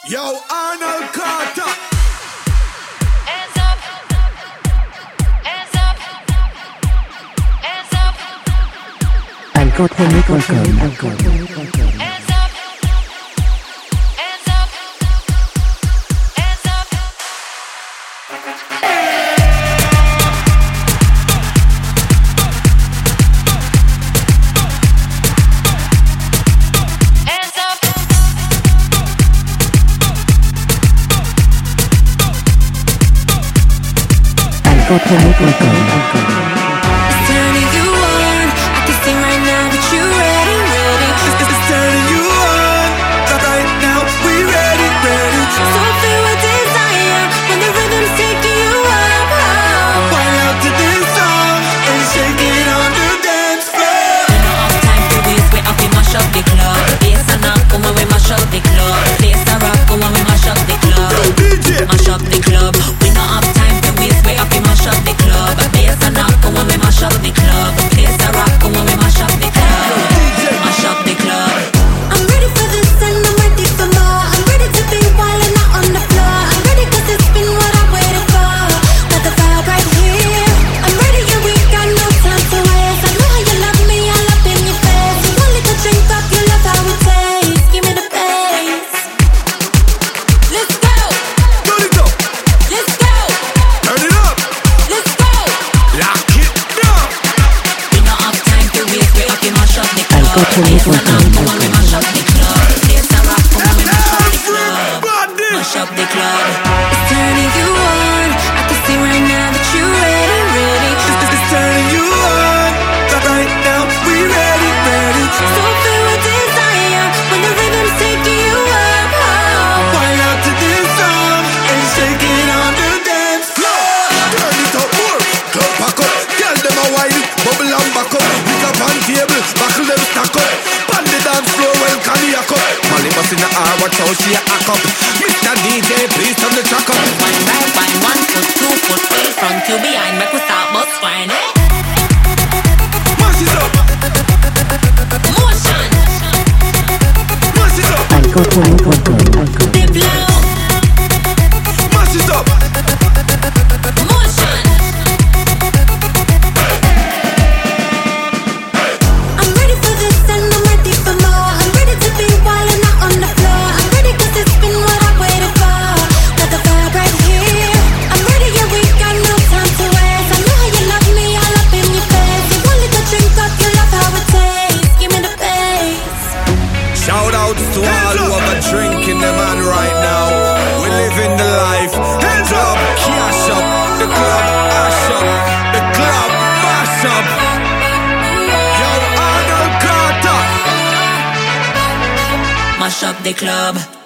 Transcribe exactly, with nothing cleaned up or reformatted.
Yo, Arnold Carter. Hands up. Hands up. Hands up. Alcohol alcohol alcohol. Hands up. Hands up. Hands up. Hands up. Alcohol alcohol alcohol. It's turning you on. I can see right now that you're ready, ready. It's turning you on. Right now, we ready, ready. So filled with desire when the rhythm's taking you up. Wind out to this song and shake it on the dance floor. We don't have time to waste. We have to mash up the club. Bass and knock when we mash up the club. Place a rock when we mash up the club. Yo, D J. Mash up the club. We don't have time to waste. We have to mash up the club. Bass and knock when we mash up the club. Place a rock when we mash up the club. Mash up the club. I'm ready for this and I'm ready for more. I'm ready to be wildin' out on the floor. I'm ready 'cause it's been what I waited for. Got the vibe right here. I'm ready and we got no time to waste. I know how you love me, all up in your face. You want little drink up, you love how it tastes. Give me the bass. Let's go, Turn it up, let's go, turn it up. let's go. Lock it down. We don't have time to waste. We have to mash up the club. Alcohol Place a knock alcohol when we mash up the club. Place a rock when we mash up the club. Everybody. Mash up the club. It's turning you on. I can see right now that you're ready, ready. It's turning you on. Right now, we ready, ready. So filled with desire when the rhythm's taking you up. Wind out to this song and shake it on the dance floor. Turn it up more. Club pack up. Tell them a wine. Bubble and back up. Pick up on table. Buckle them stack up. On the dance floor, well, can you up? Molly bust in the hour, watch how she a hack up. Mister D J, please turn the track up. One right, one, one foot, two foot, three front, two behind. Make we start bust fine. Mash it up. Motion, Mash it up. Alcohol alcohol alcohol. dip low. Mash it up. Motion. I'm ready for this and I'm ready for more. I'm ready to be wildin' out on the floor. I'm ready 'cause it's been what I waited for. Got the vibe right here. I'm ready and we got no time to waste. I know how you love me, all up in your face. You want little drink up, you love how it tastes. Give me the bass. Shout out to all who have a drink in them hand right now. We living the life. Hands up, cash up. The club, ash up. The club, mash up. Yo, Arnold Carter. Mash up the club.